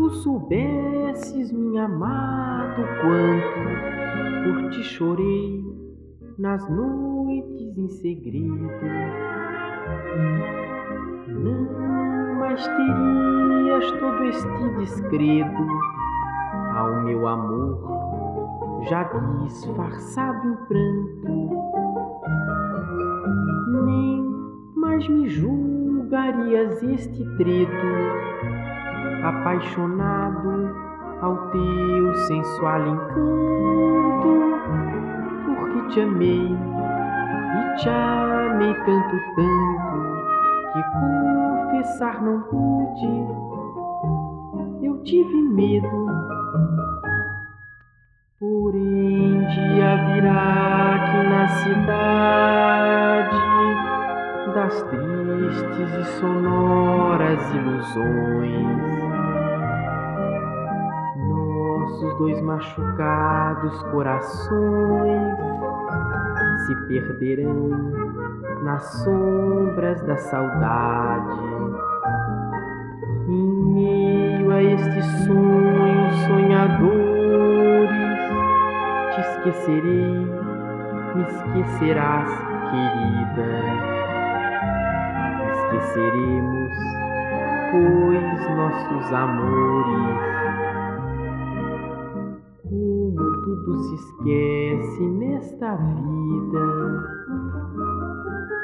Tu soubesses, minha amado, quanto por ti chorei nas noites em segredo. Não mais terias todo este descredo ao meu amor já disfarçado em pranto, nem mais me julgarias este tredo, apaixonado ao teu sensual encanto, porque te amei e te amei tanto, que confessar não pude, eu tive medo. Porém dia virá que na cidade das tristes e sonoras ilusões, nossos dois machucados corações se perderão nas sombras da saudade. Em meio a estes sonhos sonhadores, te esquecerei, me esquecerás, querida. Esqueceremos, pois nossos amores, como tudo se esquece nesta vida,